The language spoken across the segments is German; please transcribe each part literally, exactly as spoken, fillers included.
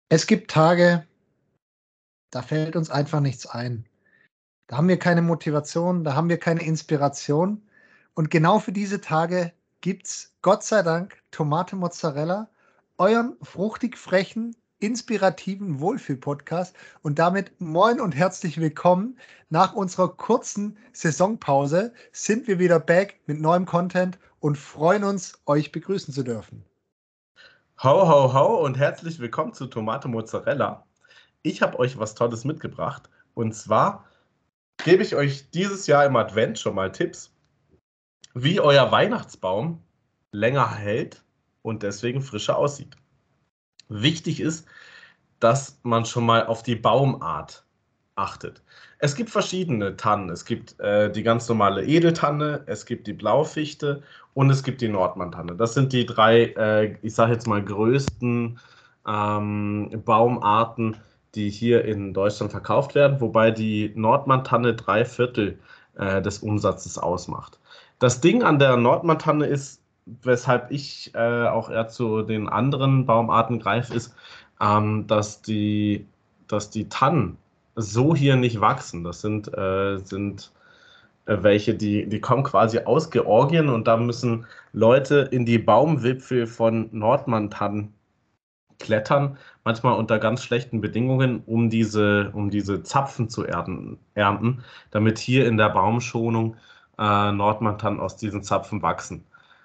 Es gibt Tage, da fällt uns einfach nichts ein. Da haben wir keine Motivation, da haben wir keine Inspiration. Und genau für diese Tage gibt's Gott sei Dank Tomate Mozzarella, euren fruchtig frechen, inspirativen Wohlfühl-Podcast. Und damit moin und herzlich willkommen. Nach unserer kurzen Saisonpause sind wir wieder back mit neuem Content und freuen uns, euch begrüßen zu dürfen. Hau, hau, hau und herzlich willkommen zu Tomate Mozzarella. Ich habe euch was Tolles mitgebracht und zwar gebe ich euch dieses Jahr im Advent schon mal Tipps, wie euer Weihnachtsbaum länger hält und deswegen frischer aussieht. Wichtig ist, dass man schon mal auf die Baumart achtet. Es gibt verschiedene Tannen. Es gibt äh, die ganz normale Edeltanne, es gibt die Blaufichte und es gibt die Nordmantanne. Das sind die drei, äh, ich sage jetzt mal, größten ähm, Baumarten, die hier in Deutschland verkauft werden, wobei die Nordmantanne drei Viertel äh, des Umsatzes ausmacht. Das Ding an der Nordmantanne ist, weshalb ich äh, auch eher zu den anderen Baumarten greife, ist, ähm, dass die, dass die Tannen so hier nicht wachsen. Das sind, äh, sind äh, welche, die, die kommen quasi aus Georgien und da müssen Leute in die Baumwipfel von Nordmantannen klettern, manchmal unter ganz schlechten Bedingungen, um diese, um diese Zapfen zu ernten, ernten damit hier in der Baumschonung äh, Nordmantannen aus diesen Zapfen wachsen.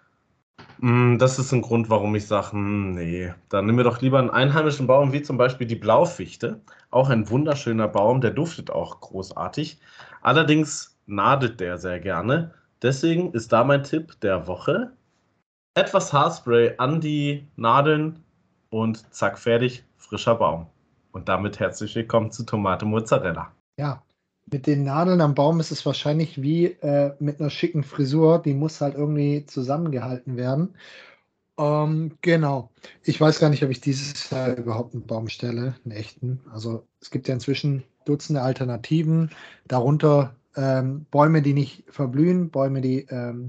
Das ist ein Grund, warum ich sage, nee, dann nehmen wir doch lieber einen einheimischen Baum, wie zum Beispiel die Blaufichte. Auch ein wunderschöner Baum, der duftet auch großartig. Allerdings nadelt der sehr gerne. Deswegen ist da mein Tipp der Woche. Etwas Haarspray an die Nadeln und zack, fertig, frischer Baum. Und damit herzlich willkommen zu Tomate Mozzarella. Ja, mit den Nadeln am Baum ist es wahrscheinlich wie äh, mit einer schicken Frisur. Die muss halt irgendwie zusammengehalten werden. Ähm, genau. Ich weiß gar nicht, ob ich dieses Jahr überhaupt einen Baum stelle, einen echten. Also es gibt ja inzwischen Dutzende Alternativen, darunter ähm, Bäume, die nicht verblühen, Bäume, die ähm,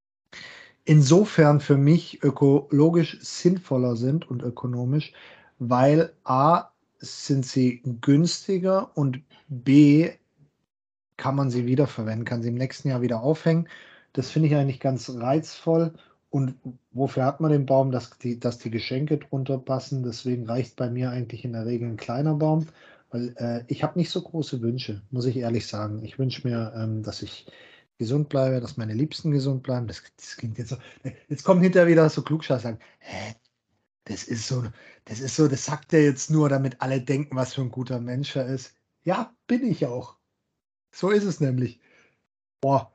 insofern für mich ökologisch sinnvoller sind und ökonomisch, weil A, sind sie günstiger und B, kann man sie wiederverwenden, kann sie im nächsten Jahr wieder aufhängen. Das finde ich eigentlich ganz reizvoll. Und wofür hat man den Baum, dass die, dass die Geschenke drunter passen? Deswegen reicht bei mir eigentlich in der Regel ein kleiner Baum, weil äh, ich habe nicht so große Wünsche, muss ich ehrlich sagen. Ich wünsche mir, ähm, dass ich gesund bleibe, dass meine Liebsten gesund bleiben. Das, das klingt jetzt so. Jetzt kommt hinterher wieder so Klugscheißer sagen, hä, das ist so, das ist so, das sagt er jetzt nur, damit alle denken, was für ein guter Mensch er ist. Ja, bin ich auch. So ist es nämlich. Boah,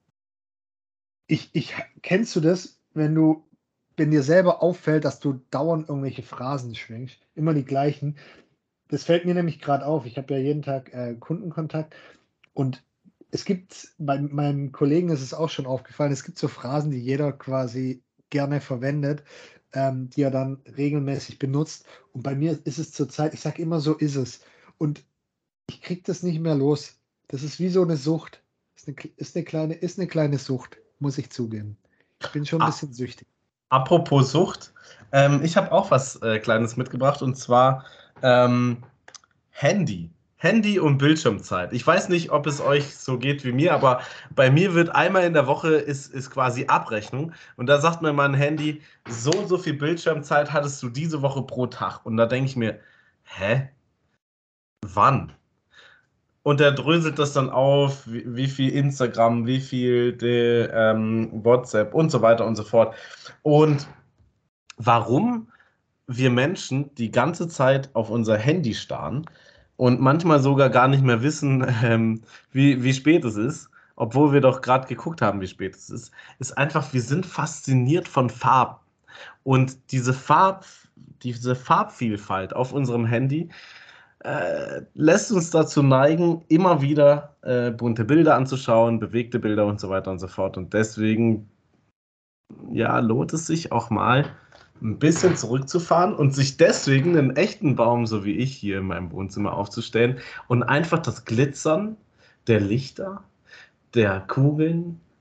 ich, ich, kennst du das, wenn du, wenn dir selber auffällt, dass du dauernd irgendwelche Phrasen schwingst, immer die gleichen. Das fällt mir nämlich gerade auf. Ich habe ja jeden Tag äh, Kundenkontakt und es gibt, bei meinen Kollegen ist es auch schon aufgefallen, es gibt so Phrasen, die jeder quasi gerne verwendet, ähm, die er dann regelmäßig benutzt. Und bei mir ist es zurzeit, ich sage immer, so ist es. Und ich kriege das nicht mehr los. Das ist wie so eine Sucht. Ist eine, ist eine kleine, ist eine kleine Sucht, muss ich zugeben. Ich bin schon ein Ah, bisschen süchtig. apropos Sucht, ähm, ich habe auch was äh, Kleines mitgebracht und zwar ähm, Handy. Handy und Bildschirmzeit. Ich weiß nicht, ob es euch so geht wie mir, aber bei mir wird einmal in der Woche ist, ist quasi Abrechnung und da sagt mir mein Handy, so und so viel Bildschirmzeit hattest du diese Woche pro Tag. Und da denke ich mir, hä? Wann? Und der dröselt das dann auf, wie, wie viel Instagram, wie viel de, ähm, WhatsApp und so weiter und so fort. Und warum wir Menschen die ganze Zeit auf unser Handy starren und manchmal sogar gar nicht mehr wissen, ähm, wie, wie spät es ist, obwohl wir doch gerade geguckt haben, wie spät es ist, ist einfach, wir sind fasziniert von Farben. Und diese Farb, diese Farbvielfalt auf unserem Handy äh, lässt uns dazu neigen, immer wieder äh, bunte Bilder anzuschauen, bewegte Bilder und so weiter und so fort. Und deswegen, ja, lohnt es sich auch mal ein bisschen zurückzufahren und sich deswegen einen echten Baum, so wie ich hier in meinem Wohnzimmer aufzustellen und einfach das Glitzern der Lichter, der Kugeln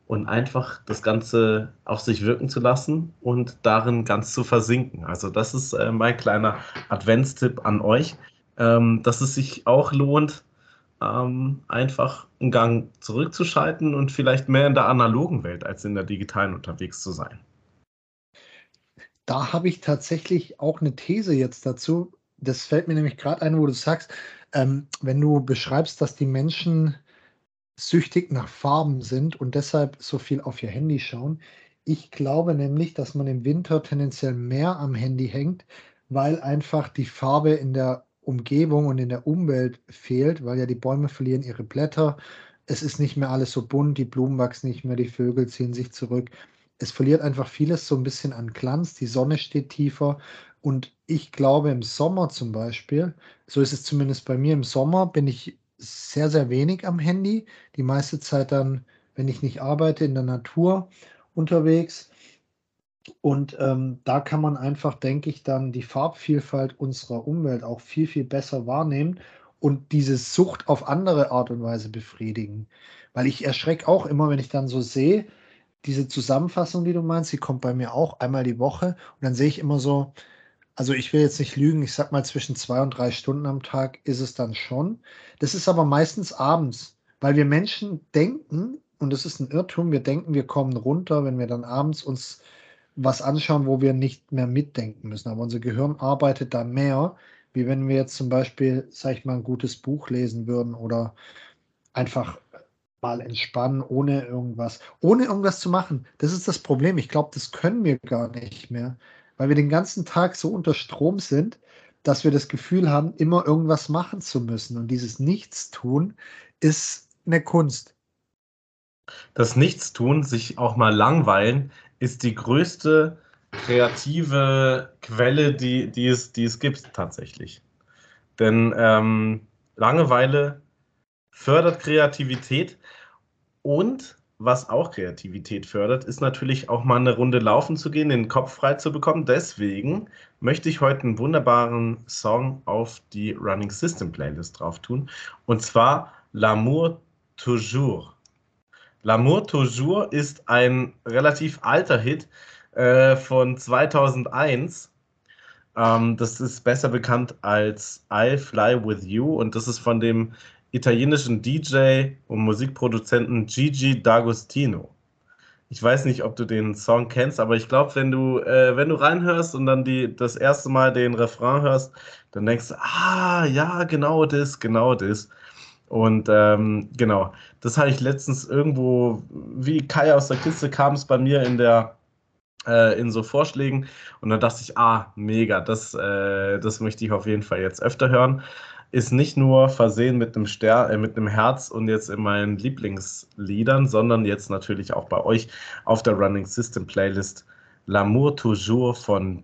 und einfach das Ganze auf sich wirken zu lassen und darin ganz zu versinken. Also das ist äh, mein kleiner Adventstipp an euch, ähm, dass es sich auch lohnt, ähm, einfach einen Gang zurückzuschalten und vielleicht mehr in der analogen Welt als in der digitalen unterwegs zu sein. Da habe ich tatsächlich auch eine These jetzt dazu. Das fällt mir nämlich gerade ein, wo du sagst, ähm, wenn du beschreibst, dass die Menschen süchtig nach Farben sind und deshalb so viel auf ihr Handy schauen. Ich glaube nämlich, dass man im Winter tendenziell mehr am Handy hängt, weil einfach die Farbe in der Umgebung und in der Umwelt fehlt, weil ja die Bäume verlieren ihre Blätter. Es ist nicht mehr alles so bunt, die Blumen wachsen nicht mehr, die Vögel ziehen sich zurück. Es verliert einfach vieles so ein bisschen an Glanz, die Sonne steht tiefer und ich glaube im Sommer zum Beispiel, so ist es zumindest bei mir, im Sommer bin ich sehr, sehr wenig am Handy, die meiste Zeit dann, wenn ich nicht arbeite, in der Natur unterwegs. Und ähm, da kann man einfach, denke ich, dann die Farbvielfalt unserer Umwelt auch viel, viel besser wahrnehmen und diese Sucht auf andere Art und Weise befriedigen. Weil ich erschrecke auch immer, wenn ich dann so sehe, diese Zusammenfassung, die du meinst, die kommt bei mir auch einmal die Woche und dann sehe ich immer so, also ich will jetzt nicht lügen, ich sag mal zwischen zwei und drei Stunden am Tag ist es dann schon. Das ist aber meistens abends, weil wir Menschen denken, und das ist ein Irrtum, wir denken, wir kommen runter, wenn wir dann abends uns was anschauen, wo wir nicht mehr mitdenken müssen. Aber unser Gehirn arbeitet da mehr, wie wenn wir jetzt zum Beispiel, sag ich mal, ein gutes Buch lesen würden oder einfach mal entspannen, ohne irgendwas, ohne irgendwas zu machen. Das ist das Problem. Ich glaube, das können wir gar nicht mehr, weil wir den ganzen Tag so unter Strom sind, dass wir das Gefühl haben, immer irgendwas machen zu müssen. Und dieses Nichtstun ist eine Kunst. Das Nichtstun, sich auch mal langweilen, ist die größte kreative Quelle, die, die, es, die es gibt tatsächlich. Denn ähm, Langeweile fördert Kreativität und was auch Kreativität fördert, ist natürlich auch mal eine Runde laufen zu gehen, den Kopf frei zu bekommen. Deswegen möchte ich heute einen wunderbaren Song auf die Running System Playlist drauf tun. Und zwar L'amour toujours. L'amour toujours ist ein relativ alter Hit äh, von zweitausendeins. Ähm, das ist besser bekannt als I Fly With You und das ist von dem italienischen D J und Musikproduzenten Gigi D'Agostino. Ich weiß nicht, ob du den Song kennst, aber ich glaube, wenn du, äh, wenn du reinhörst und dann die, das erste Mal den Refrain hörst, dann denkst du, ah, ja, genau das, genau das. Und ähm, genau, das habe ich letztens irgendwo, wie Kai aus der Kiste kam es bei mir in der äh, in so Vorschlägen und dann dachte ich, ah, mega, das, äh, das möchte ich auf jeden Fall jetzt öfter hören. Ist nicht nur versehen mit einem Stern, äh, mit einem Herz und jetzt in meinen Lieblingsliedern, sondern jetzt natürlich auch bei euch auf der Running System Playlist L'amour toujours von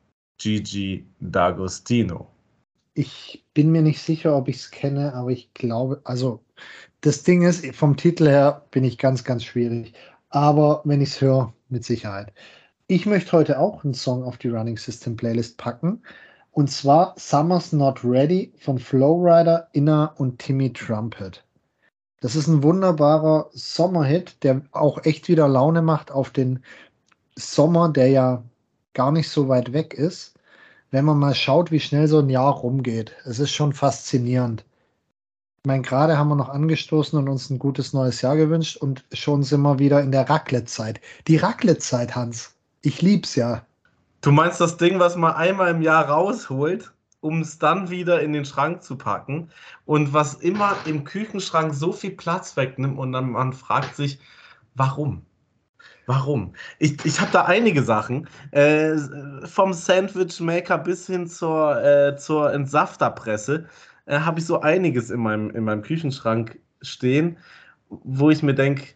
Gigi D'Agostino. Ich bin mir nicht sicher, ob ich es kenne, aber ich glaube, also das Ding ist, vom Titel her bin ich ganz, ganz schwierig. Aber wenn ich es höre, mit Sicherheit. Ich möchte heute auch einen Song auf die Running System Playlist packen. Und zwar Summer's Not Ready von Flowrider, Inna und Timmy Trumpet. Das ist ein wunderbarer Sommerhit, der auch echt wieder Laune macht auf den Sommer, der ja gar nicht so weit weg ist. Wenn man mal schaut, wie schnell so ein Jahr rumgeht. Es ist schon faszinierend. Ich meine, gerade haben wir noch angestoßen und uns ein gutes neues Jahr gewünscht und schon sind wir wieder in der Raclette-Zeit. Die Raclette-Zeit, Hans. Ich lieb's ja. Du meinst das Ding, was man einmal im Jahr rausholt, um es dann wieder in den Schrank zu packen und was immer im Küchenschrank so viel Platz wegnimmt und dann man fragt sich, warum? Warum? Ich, ich habe da einige Sachen, äh, vom Sandwichmaker bis hin zur, äh, zur Entsafterpresse, äh, habe ich so einiges in meinem, in meinem Küchenschrank stehen, wo ich mir denke,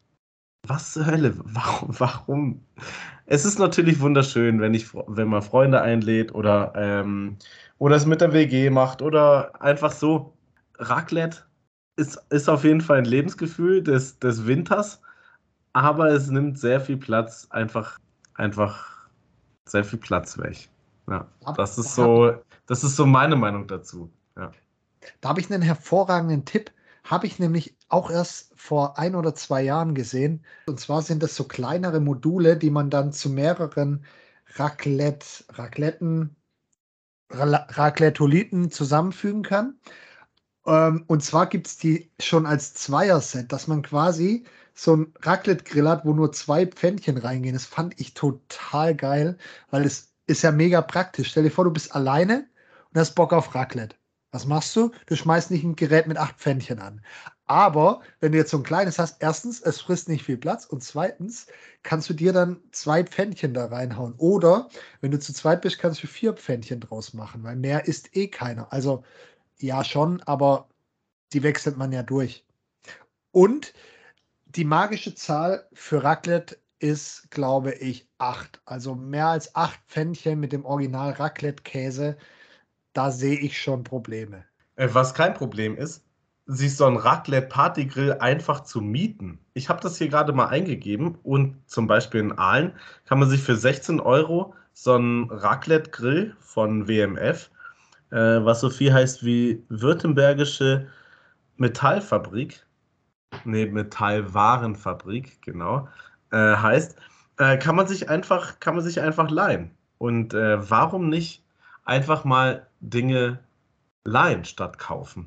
was zur Hölle? Warum? Warum? Es ist natürlich wunderschön, wenn ich, wenn man Freunde einlädt oder, ähm, oder es mit der W G macht oder einfach so. Raclette ist, ist auf jeden Fall ein Lebensgefühl des, des Winters, aber es nimmt sehr viel Platz, einfach, einfach sehr viel Platz weg. Ja, Da, das ist da habe ich, so, das ist so meine Meinung dazu. Ja. da hab ich einen hervorragenden Tipp. Habe ich nämlich auch erst vor ein oder zwei Jahren gesehen. Und zwar sind das so kleinere Module, die man dann zu mehreren Raclette Racletten Rala Racletoliten zusammenfügen kann. Ähm, und zwar gibt's die schon als Zweierset, dass man quasi so 'n Raclette-Grill hat, wo nur zwei Pfännchen reingehen. Das fand ich total geil, weil es ist ja mega praktisch. Stell dir vor, du bist alleine und hast Bock auf Raclette. Was machst du? Du schmeißt nicht 'n Gerät mit acht Pfännchen an. Aber wenn du jetzt so 'n kleines hast, erstens, es frisst nicht viel Platz und zweitens kannst du dir dann zwei Pfännchen da reinhauen. Oder wenn du zu zweit bist, kannst du vier Pfännchen draus machen, weil mehr isst eh keiner. Also, ja schon, aber die wechselt man ja durch. Und die magische Zahl für Raclette ist, glaube ich, acht. Also mehr als acht Pfännchen mit dem Original Raclette-Käse, da sehe ich schon Probleme. Äh, was kein Problem ist, sich so 'n Raclette-Partygrill einfach zu mieten. Ich habe das hier gerade mal eingegeben und zum Beispiel in Aalen kann man sich für sechzehn Euro so 'n Raclette-Grill von W M F, äh, was so viel heißt wie Württembergische Metallfabrik, ne, Metallwarenfabrik, genau, äh, heißt, äh, kann man sich einfach kann man sich einfach leihen. Und, äh, warum nicht einfach mal Dinge leihen statt kaufen?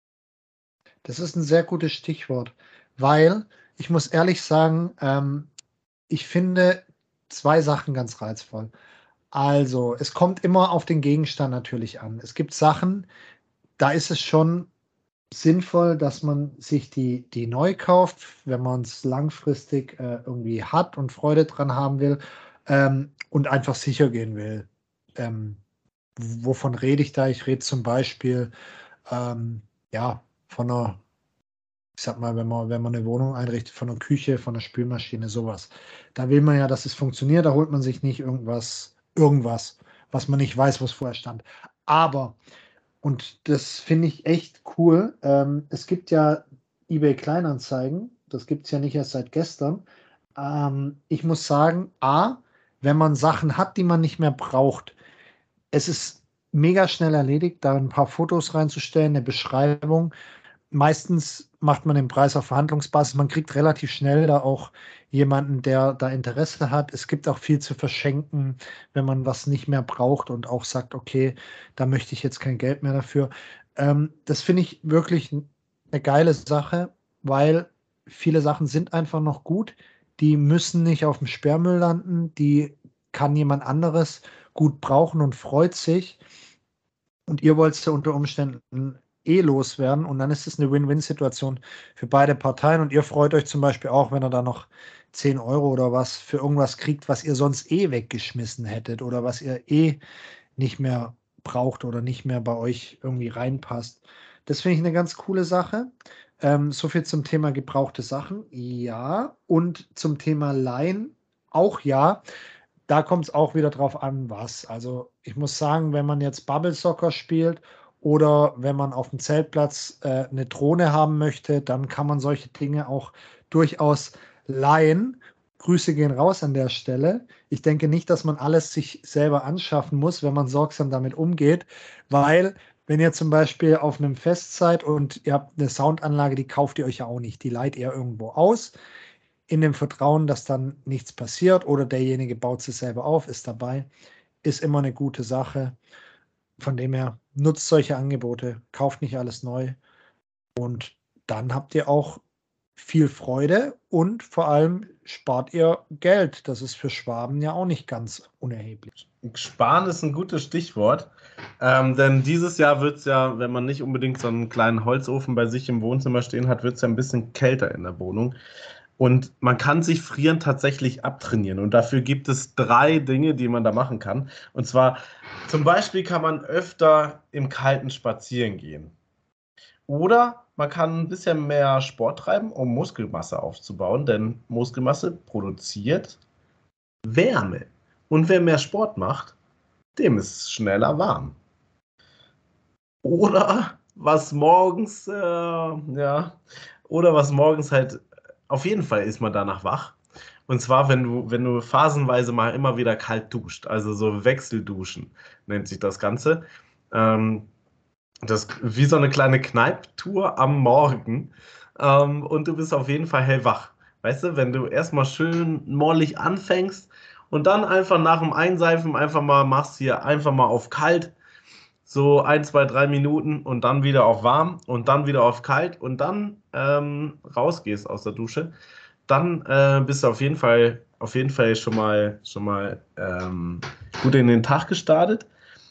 Das ist 'n sehr gutes Stichwort, weil ich muss ehrlich sagen, ähm, ich finde zwei Sachen ganz reizvoll. Also, es kommt immer auf den Gegenstand natürlich an. Es gibt Sachen, da ist es schon sinnvoll, dass man sich die die neu kauft, wenn man's langfristig, äh, irgendwie hat und Freude dran haben will, ähm, und einfach sicher gehen will. Ähm, w wovon rede ich da? Ich rede zum Beispiel, ähm, ja, von 'ner ich sage mal, wenn man wenn man 'ne Wohnung einrichtet, von 'ner Küche, von 'ner Spülmaschine, so was. Da will man ja, dass es funktioniert, da holt man sich nicht irgendwas irgendwas, was man nicht weiß, wo's vorher stand. Aber und das finde ich echt cool, ähm, es gibt ja eBay Kleinanzeigen, das gibt's ja nicht erst seit gestern. Ähm, ich muss sagen, A, wenn man Sachen hat, die man nicht mehr braucht, es ist mega schnell erledigt, da 'n paar Fotos reinzustellen, 'ne Beschreibung. Meistens macht man den Preis auf Verhandlungsbasis. Man kriegt relativ schnell da auch jemanden, der da Interesse hat. Es gibt auch viel zu verschenken, wenn man was nicht mehr braucht und auch sagt: „Okay, da möchte ich jetzt kein Geld mehr dafür.“ Ähm, das finde ich wirklich 'n 'ne geile Sache, weil viele Sachen sind einfach noch gut. Die müssen nicht aufm Sperrmüll landen, die kann jemand anderes gut brauchen und freut sich. Und ihr wollt's ja unter Umständen eh loswerden und dann ist es 'ne Win-Win-Situation für beide Parteien und ihr freut euch zum Beispiel auch, wenn ihr da noch zehn Euro oder was für irgendwas kriegt, was ihr sonst eh weggeschmissen hättet oder was ihr eh nicht mehr braucht oder nicht mehr bei euch irgendwie reinpasst. Das finde ich 'ne ganz coole Sache. Ähm, so viel zum Thema gebrauchte Sachen. Ja, und zum Thema Leihen auch ja. Da kommt's auch wieder drauf an, was. Also, ich muss sagen, wenn man jetzt Bubble Soccer spielt oder wenn man aufm Zeltplatz, äh, 'ne Drohne haben möchte, dann kann man solche Dinge auch durchaus leihen. Grüße gehen raus an der Stelle. Ich denke nicht, dass man alles sich selber anschaffen muss, wenn man sorgsam damit umgeht, weil wenn ihr zum Beispiel auf 'nem Fest seid und ihr habt 'ne Soundanlage, die kauft ihr euch ja auch nicht. Die leiht ihr irgendwo aus in dem Vertrauen, dass dann nichts passiert oder derjenige baut sie selber auf, ist dabei. Ist immer 'ne gute Sache. Von dem her, nutzt solche Angebote, kauft nicht alles neu und dann habt ihr auch viel Freude und vor allem spart ihr Geld. Das ist für Schwaben ja auch nicht ganz unerheblich. Sparen ist 'n gutes Stichwort, ähm, denn dieses Jahr wird's ja, wenn man nicht unbedingt so 'n kleinen Holzofen bei sich im Wohnzimmer stehen hat, wird's ja 'n bisschen kälter in der Wohnung. Und man kann sich Frieren tatsächlich abtrainieren und dafür gibt es drei Dinge, die man da machen kann. Und zwar zum Beispiel kann man öfter im Kalten spazieren gehen. Oder man kann 'n bisschen mehr Sport treiben, um Muskelmasse aufzubauen, denn Muskelmasse produziert Wärme. Und wer mehr Sport macht, dem ist's schneller warm. Oder was morgens, äh ja oder was morgens halt auf jeden Fall ist man danach wach. Und zwar, wenn du wenn du phasenweise mal immer wieder kalt duscht, also so Wechselduschen nennt sich das Ganze. Ähm, das wie so 'ne kleine Kneipptour am Morgen. ähm, und du bist auf jeden Fall hellwach. Weißt du, wenn du erstmal schön mollig anfängst und dann einfach nach dem Einseifen einfach mal machst hier einfach mal auf kalt, so ein, zwei, drei Minuten und dann wieder auf warm und dann wieder auf kalt und dann ähm, rausgehst aus der Dusche, dann äh, bist du auf jeden Fall, auf jeden Fall schon mal, schon mal ähm, gut in den Tag gestartet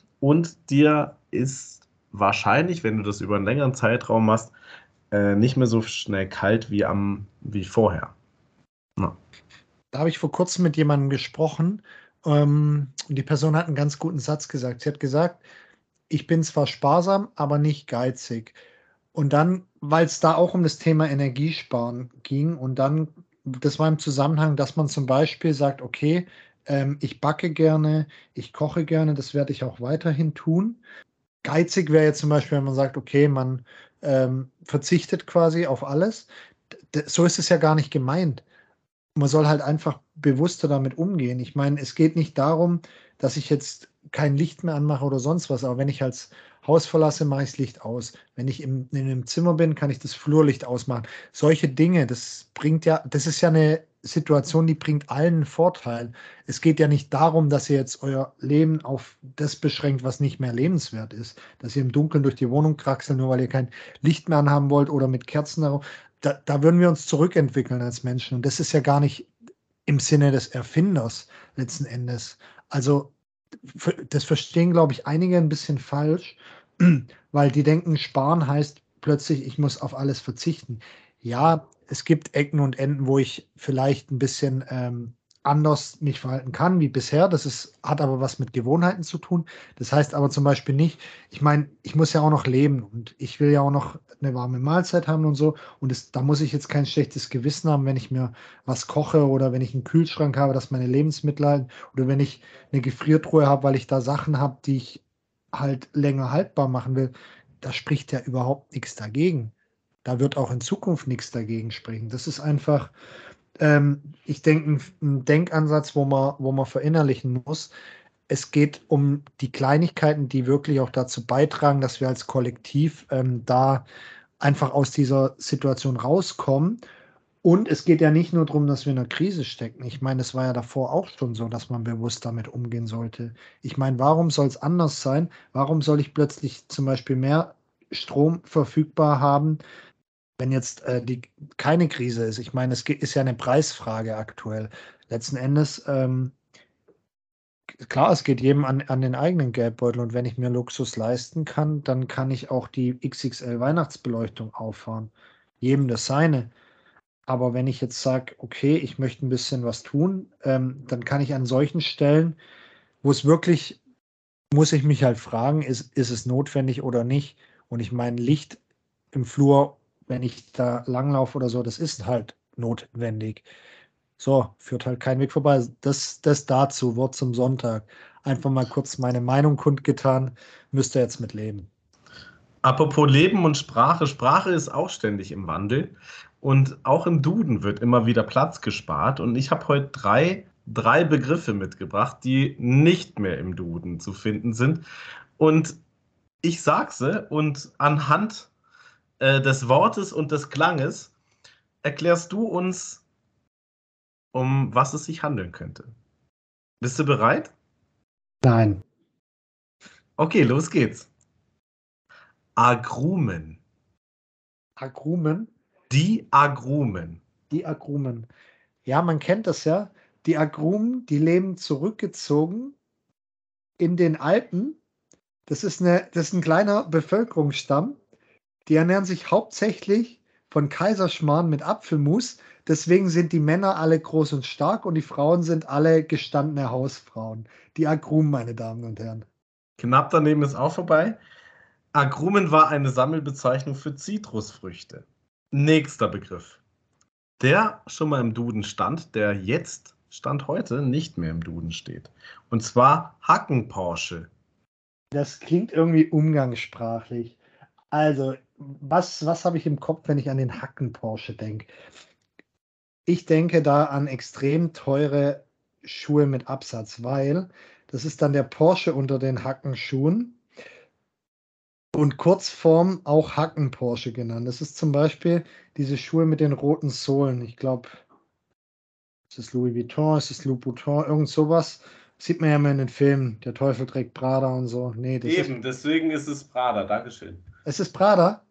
und dir ist wahrscheinlich, wenn du das über einen längeren Zeitraum machst, äh, nicht mehr so schnell kalt wie am wie vorher. Ja. Da habe ich vor kurzem mit jemandem gesprochen, ähm, und die Person hat einen ganz guten Satz gesagt. Sie hat gesagt: „Ich bin zwar sparsam, aber nicht geizig.“ Und dann, weil es da auch um das Thema Energiesparen ging und dann das war im Zusammenhang, dass man zum Beispiel sagt: „Okay, ähm, ich backe gerne, ich koche gerne, das werde ich auch weiterhin tun.“ Geizig wäre jetzt zum Beispiel, wenn man sagt: „Okay, man, ähm, verzichtet quasi auf alles.“ D d so ist es ja gar nicht gemeint. Man soll halt einfach bewusster damit umgehen. Ich meine, es geht nicht darum, dass ich jetzt kein Licht mehr anmache oder sonst was, aber wenn ich als Haus verlasse, mache ich das Licht aus. Wenn ich im in 'nem Zimmer bin, kann ich das Flurlicht ausmachen. Solche Dinge, das bringt ja das ist ja 'ne Situation, die bringt allen 'n Vorteil. Es geht ja nicht darum, dass ihr jetzt euer Leben auf das beschränkt, was nicht mehr lebenswert ist, dass ihr im Dunkeln durch die Wohnung kraxelt, nur weil ihr kein Licht mehr anhaben wollt oder mit Kerzen darauf. Da da würden wir uns zurückentwickeln als Menschen und das ist ja gar nicht im Sinne des Erfinders letzten Endes. Also, v das verstehen, glaube ich, einige 'n bisschen falsch, weil die denken, sparen heißt plötzlich, ich muss auf alles verzichten. Ja, es gibt Ecken und Enden, wo ich vielleicht 'n bisschen, ähm, anders mich verhalten kann wie bisher. Das ist hat aber was mit Gewohnheiten zu tun. Das heißt aber zum Beispiel nicht ich meine, ich muss ja auch noch leben und ich will ja auch noch 'ne warme Mahlzeit haben und so und das da muss ich jetzt kein schlechtes Gewissen haben, wenn ich mir was koche oder wenn ich 'n Kühlschrank habe, dass meine Lebensmittel halten oder wenn ich 'ne Gefriertruhe habe, weil ich da Sachen habe, die ich halt länger haltbar machen will. Da spricht ja überhaupt nix dagegen. Da wird auch in Zukunft nix dagegen sprechen. Das ist einfach, ähm, ich denke, 'n f 'n Denkansatz, wo man wo man verinnerlichen muss. Es geht um die Kleinigkeiten, die wirklich auch dazu beitragen, dass wir als Kollektiv, ähm, da einfach aus dieser Situation rauskommen. Und es geht ja nicht nur drum, dass wir in 'ner Krise stecken. Ich meine, es war ja davor auch schon so, dass man bewusst damit umgehen sollte. Ich meine, warum soll's anders sein? Warum soll ich plötzlich zum Beispiel mehr Strom verfügbar haben, wenn jetzt, äh, die keine Krise ist? Ich meine, es ge ist ja 'ne Preisfrage aktuell. Letzten Endes, ähm klar, es geht jedem an an den eigenen Geldbeutel und wenn ich mir Luxus leisten kann, dann kann ich auch die X X L Weihnachtsbeleuchtung auffahren. Jedem das Seine. Aber wenn ich jetzt sage: „Okay, ich möchte 'n bisschen was tun“, ähm, dann kann ich an solchen Stellen, wo es wirklich muss ich mich halt fragen, ist ist es notwendig oder nicht? Und ich meine, Licht im Flur, wenn ich da langlaufe oder so, das ist halt notwendig. So, führt halt kein Weg vorbei. Das das dazu, Wort zum Sonntag. Einfach mal kurz meine Meinung kundgetan, müsst ihr jetzt mit leben. Apropos Leben und Sprache. Sprache ist auch ständig im Wandel und auch im Duden wird immer wieder Platz gespart. Und ich habe heute drei, drei Begriffe mitgebracht, die nicht mehr im Duden zu finden sind. Und ich sage sie und anhand äh, des Wortes und des Klanges erklärst du uns, um was es sich handeln könnte. Bist du bereit? Nein. Okay, los geht's. Agrumen. Agrumen? Die Agrumen. Die Agrumen. Ja, man kennt das ja. Die Agrumen, die leben zurückgezogen in den Alpen. Das ist 'ne das ist 'n kleiner Bevölkerungsstamm. Die ernähren sich hauptsächlich von Kaiserschmarrn mit Apfelmus. Deswegen sind die Männer alle groß und stark und die Frauen sind alle gestandene Hausfrauen. Die Agrumen, meine Damen und Herren. Knapp daneben ist auch vorbei. Agrumen war eine Sammelbezeichnung für Zitrusfrüchte. Nächster Begriff, der schon mal im Duden stand, der jetzt, Stand heute, nicht mehr im Duden steht. Und zwar Hackenporsche. Das klingt irgendwie umgangssprachlich. Also, was was habe ich im Kopf, wenn ich an den Hacken-Porsche denke? Ich denke da an extrem teure Schuhe mit Absatz, weil das ist dann der Porsche unter den Hackenschuhen. Und Kurzform auch Hacken-Porsche genannt. Das ist zum Beispiel diese Schuhe mit den roten Sohlen. Ich glaube, es ist Louis Vuitton, es ist Louboutin, irgend sowas. Sieht man ja immer in den Filmen. Der Teufel trägt Prada und so. Nee, das Eben, ist. deswegen ist es Prada. Dankeschön. Es ist Prada?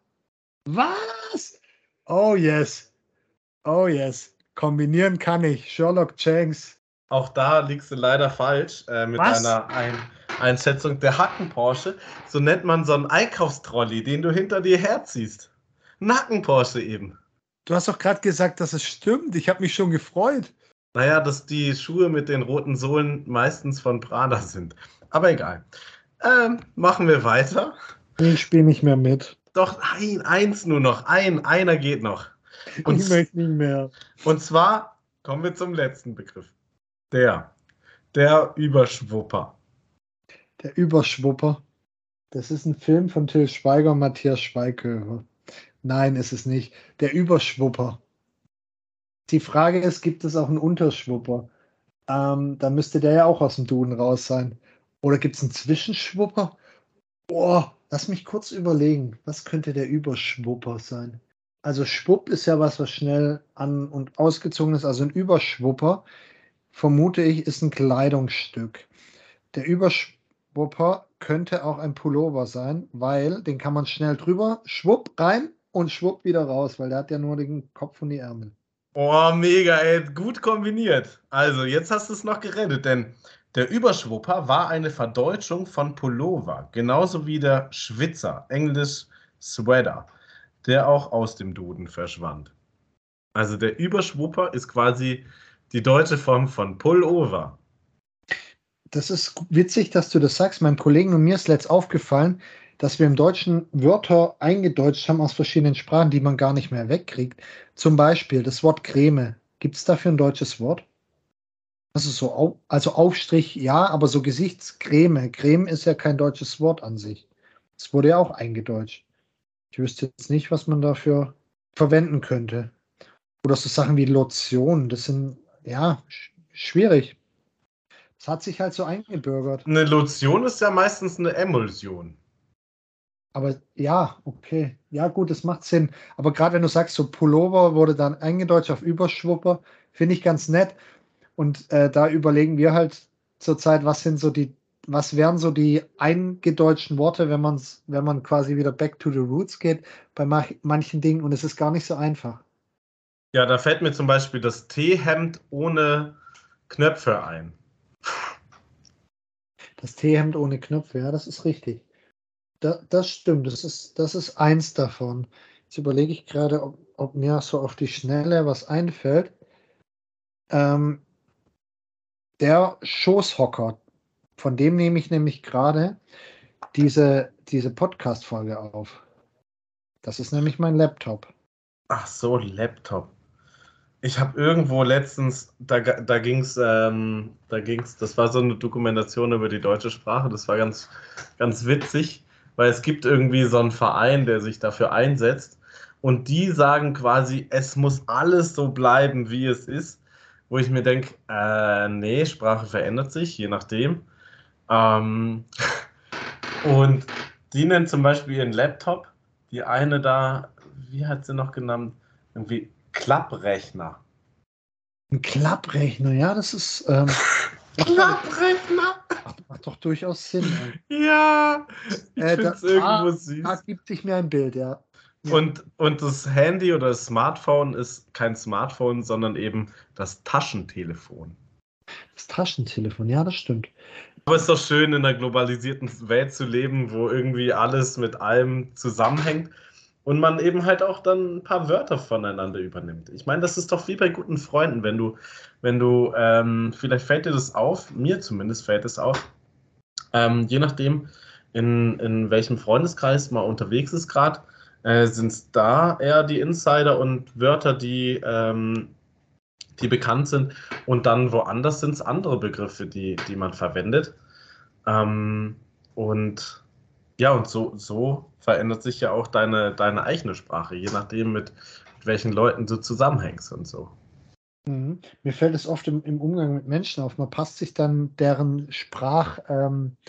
Was? Oh yes. Oh yes. Kombinieren kann ich. Sherlock Jenks. Auch da liegst du leider falsch äh, mit Was? deiner Ein Einschätzung. Der Hacken-Porsche, so nennt man so einen Einkaufstrolley, den du hinter dir herziehst. Ein Hacken-Porsche eben. Du hast doch gerade gesagt, dass es stimmt. Ich habe mich schon gefreut. Naja, dass die Schuhe mit den roten Sohlen meistens von Prada sind. Aber egal. Ähm, machen wir weiter. Ich spiele nicht mehr mit. Doch, ein, eins nur noch. Ein, einer geht noch. Und, ich möchte nicht mehr. Und zwar kommen wir zum letzten Begriff. Der. Der Überschwupper. Der Überschwupper. Das ist ein Film von Till Schweiger und Matthias Schweighöfer. Nein, ist es nicht. Der Überschwupper. Die Frage ist, gibt es auch einen Unterschwupper? Ähm, da müsste der ja auch aus dem Duden raus sein. Oder gibt es einen Zwischenschwupper? Boah, lass mich kurz überlegen. Was könnte der Überschwupper sein? Also Schwupp ist ja was, was schnell an- und ausgezogen ist. Also ein Überschwupper, vermute ich, ist ein Kleidungsstück. Der Überschwupper könnte auch ein Pullover sein, weil den kann man schnell drüber, schwupp rein und schwupp wieder raus, weil der hat ja nur den Kopf und die Ärmel. Oh, mega, ey, gut kombiniert. Also, jetzt hast du es noch gerettet, denn der Überschwupper war eine Verdeutschung von Pullover, genauso wie der Schwitzer, englisch Sweater, der auch aus dem Duden verschwand. Also der Überschwupper ist quasi die deutsche Form von Pullover. Das ist witzig, dass du das sagst. Meinem Kollegen und mir ist letzt aufgefallen, dass wir im Deutschen Wörter eingedeutscht haben aus verschiedenen Sprachen, die man gar nicht mehr wegkriegt. Zum Beispiel das Wort Creme. Gibt es dafür ein deutsches Wort? Also so, au- also Aufstrich, ja, aber so Gesichtscreme. Creme ist ja kein deutsches Wort an sich. Es wurde ja auch eingedeutscht. Ich wüsste jetzt nicht, was man dafür verwenden könnte. Oder so Sachen wie Lotion. Das sind, ja, sch schwierig. Das hat sich halt so eingebürgert. Eine Lotion ist ja meistens eine Emulsion. Aber ja, okay. Ja, gut, das macht Sinn. Aber gerade wenn du sagst, so Pullover wurde dann eingedeutscht auf Überschwupper, finde ich ganz nett. Und äh, da überlegen wir halt zurzeit, was sind so die, was wären so die eingedeutschten Worte, wenn man wenn man quasi wieder back to the roots geht bei ma manchen Dingen und es ist gar nicht so einfach. Ja, da fällt mir zum Beispiel das T-Hemd ohne Knöpfe ein. Das T-Hemd ohne Knöpfe, ja, das ist richtig. Da, das stimmt, das ist, das ist eins davon. Jetzt überlege ich gerade, ob, ob mir so auf die Schnelle was einfällt. Ähm, der Schoßhocker, von dem nehme ich nämlich gerade diese, diese Podcast-Folge auf. Das ist nämlich mein Laptop. Ach so, Laptop. Ich habe irgendwo letztens, da, da ging es, ähm, da ging's, das war so eine Dokumentation über die deutsche Sprache, das war ganz, ganz witzig, weil es gibt irgendwie so einen Verein, der sich dafür einsetzt und die sagen quasi, es muss alles so bleiben, wie es ist, wo ich mir denke, äh, nee, Sprache verändert sich, je nachdem. Ähm, und die nennt zum Beispiel ihren Laptop, die eine da, wie hat sie noch genannt? Irgendwie Klapprechner. Ein Klapprechner, ja, das ist. Ähm, Klapprechner? macht, macht doch durchaus Sinn. Ja, ich Äh, finde da, es irgendwo ah, süß. da gibt sich mir ein Bild, ja. Ja. Und, und das Handy oder das Smartphone ist kein Smartphone, sondern eben das Taschentelefon. Das Taschentelefon, ja, das stimmt. Aber es ist doch schön, in einer globalisierten Welt zu leben, wo irgendwie alles mit allem zusammenhängt und man eben halt auch dann ein paar Wörter voneinander übernimmt. Ich meine, das ist doch wie bei guten Freunden, wenn du, wenn du, ähm, vielleicht fällt dir das auf, mir zumindest fällt es auf, ähm, je nachdem, in, in welchem Freundeskreis man unterwegs ist gerade, äh, sind es da eher die Insider und Wörter, die, ähm, die bekannt sind. Und dann woanders sind es andere Begriffe, die, die man verwendet. Ähm, und ja, und so, so verändert sich ja auch deine, deine eigene Sprache, je nachdem, mit, mit welchen Leuten du zusammenhängst und so. Mhm. Mir fällt es oft im, im Umgang mit Menschen auf. Man passt sich dann deren Sprach, ähm,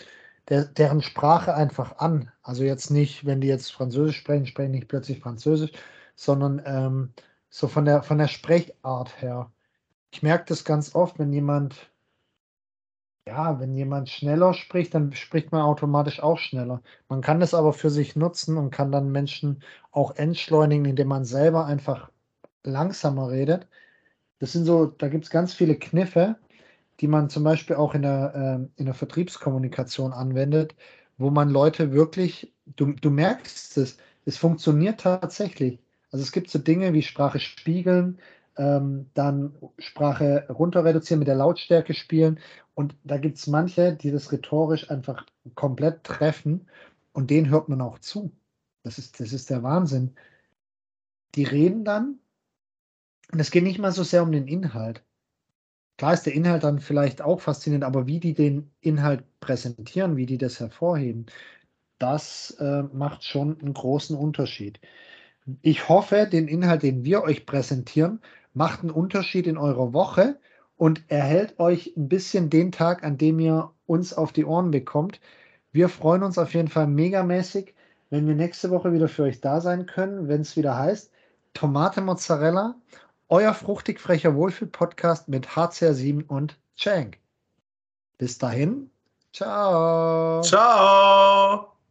der, deren Sprache einfach an. Also jetzt nicht, wenn die jetzt Französisch sprechen, sprechen nicht plötzlich Französisch, sondern ähm, so von der, von der Sprechart her. Ich merke das ganz oft, wenn jemand, ja, wenn jemand schneller spricht, dann spricht man automatisch auch schneller. Man kann das aber für sich nutzen und kann dann Menschen auch entschleunigen, indem man selber einfach langsamer redet. Das sind so, da gibt es ganz viele Kniffe, die man zum Beispiel auch in der, ähm, in der Vertriebskommunikation anwendet, wo man Leute wirklich, du, du merkst es, es funktioniert tatsächlich. Also es gibt so Dinge wie Sprache spiegeln, ähm, dann Sprache runter reduzieren, mit der Lautstärke spielen. Und da gibt es manche, die das rhetorisch einfach komplett treffen und denen hört man auch zu. Das ist, das ist der Wahnsinn. Die reden dann und es geht nicht mal so sehr um den Inhalt. Klar ist der Inhalt dann vielleicht auch faszinierend, aber wie die den Inhalt präsentieren, wie die das hervorheben, das äh, macht schon einen großen Unterschied. Ich hoffe, den Inhalt, den wir euch präsentieren, macht einen Unterschied in eurer Woche und erhält euch ein bisschen den Tag, an dem ihr uns auf die Ohren bekommt. Wir freuen uns auf jeden Fall megamäßig, wenn wir nächste Woche wieder für euch da sein können, wenn es wieder heißt Tomate Mozzarella, euer fruchtig frecher Wohlfühl-Podcast mit H C R sieben und Cenk. Bis dahin, ciao. Ciao!